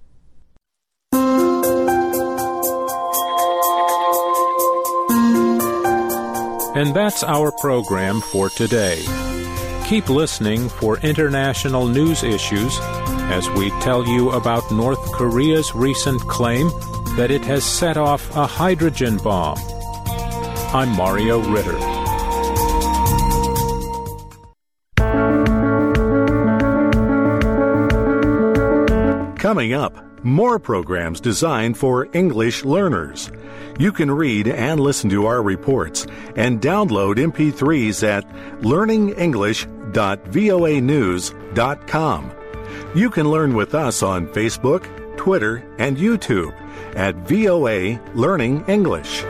And that's our program for today. Keep listening for international news issues as we tell you about North Korea's recent claim that it has set off a hydrogen bomb. I'm Mario Ritter. Coming up, more programs designed for English learners. You can read and listen to our reports and download MP3s at learningenglish.voanews.com. You can learn with us on Facebook, Twitter, and YouTube at VOA Learning English.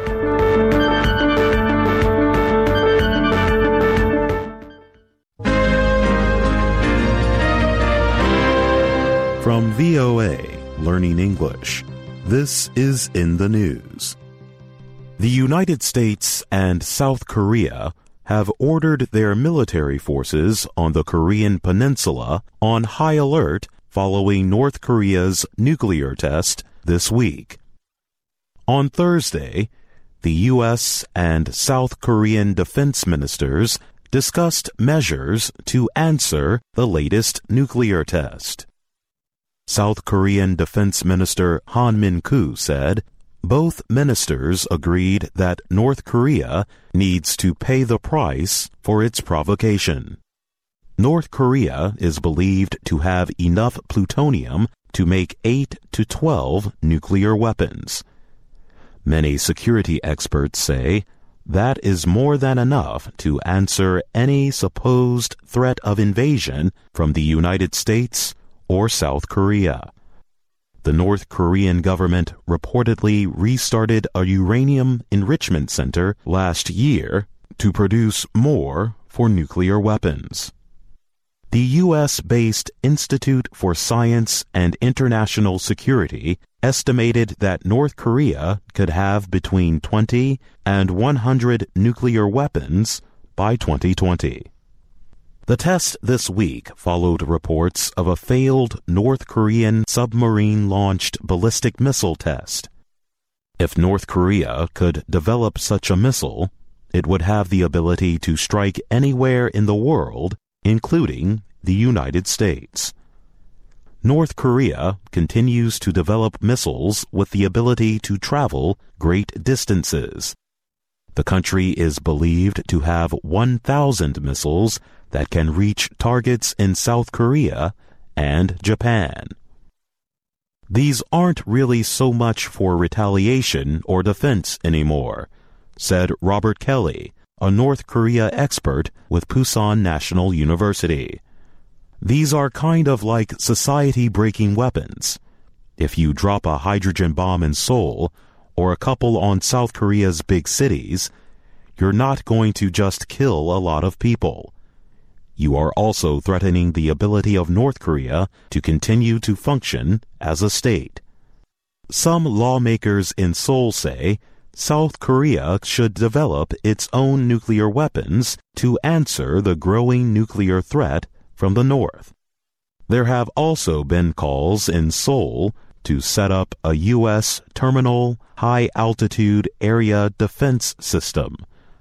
From VOA, Learning English. This is In the News. The United States and South Korea have ordered their military forces on the Korean peninsula on high alert following North Korea's nuclear test this week. On Thursday, the U.S. and South Korean defense ministers discussed measures to answer the latest nuclear test. South Korean Defense Minister Han Min-koo said both ministers agreed that North Korea needs to pay the price for its provocation. North Korea is believed to have enough plutonium to make 8 to 12 nuclear weapons. Many security experts say that is more than enough to answer any supposed threat of invasion from the United States or South Korea. The North Korean government reportedly restarted a uranium enrichment center last year to produce more for nuclear weapons. The U.S.-based Institute for Science and International Security estimated that North Korea could have between 20 and 100 nuclear weapons by 2020. The test this week followed reports of a failed North Korean submarine-launched ballistic missile test. If North Korea could develop such a missile, it would have the ability to strike anywhere in the world, including the United States. North Korea continues to develop missiles with the ability to travel great distances. The country is believed to have 1,000 missiles that can reach targets in South Korea and Japan. These aren't really so much for retaliation or defense anymore, said Robert Kelly, a North Korea expert with Pusan National University. These are kind of like society-breaking weapons. If you drop a hydrogen bomb in Seoul or a couple on South Korea's big cities, you're not going to just kill a lot of people. You are also threatening the ability of North Korea to continue to function as a state. Some lawmakers in Seoul say South Korea should develop its own nuclear weapons to answer the growing nuclear threat from the North. There have also been calls in Seoul to set up a U.S. terminal high-altitude area defense system.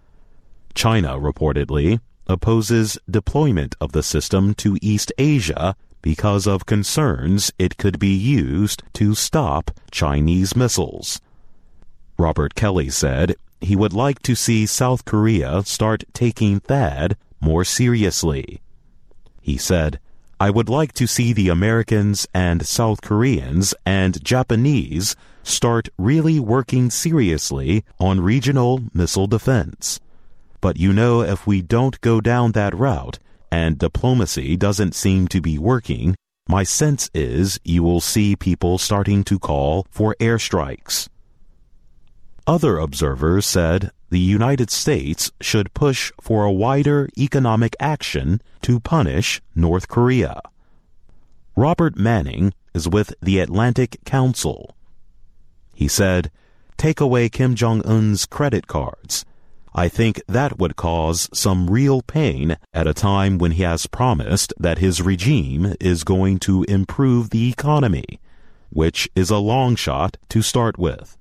China reportedly opposes deployment of the system to East Asia because of concerns it could be used to stop Chinese missiles. Robert Kelly said he would like to see South Korea start taking THAAD more seriously. He said, "I would like to see the Americans and South Koreans and Japanese start really working seriously on regional missile defense. But if we don't go down that route and diplomacy doesn't seem to be working, my sense is you will see people starting to call for airstrikes." Other observers said the United States should push for a wider economic action to punish North Korea. Robert Manning is with the Atlantic Council. He said, "Take away Kim Jong-un's credit cards. I think that would cause some real pain at a time when he has promised that his regime is going to improve the economy, which is a long shot to start with."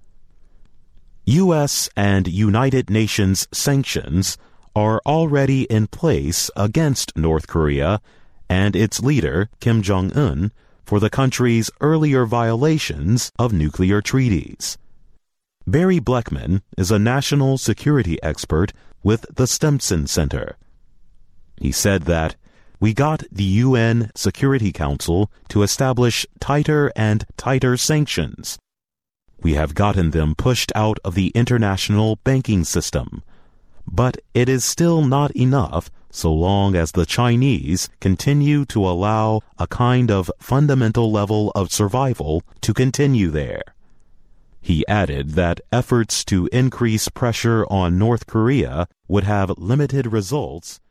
U.S. and United Nations sanctions are already in place against North Korea and its leader, Kim Jong-un, for the country's earlier violations of nuclear treaties. Barry Bleckman is a national security expert with the Stimson Center. He said that, "We got the UN Security Council to establish tighter and tighter sanctions. We have gotten them pushed out of the international banking system. But it is still not enough so long as the Chinese continue to allow a kind of fundamental level of survival to continue there." He added that efforts to increase pressure on North Korea would have limited results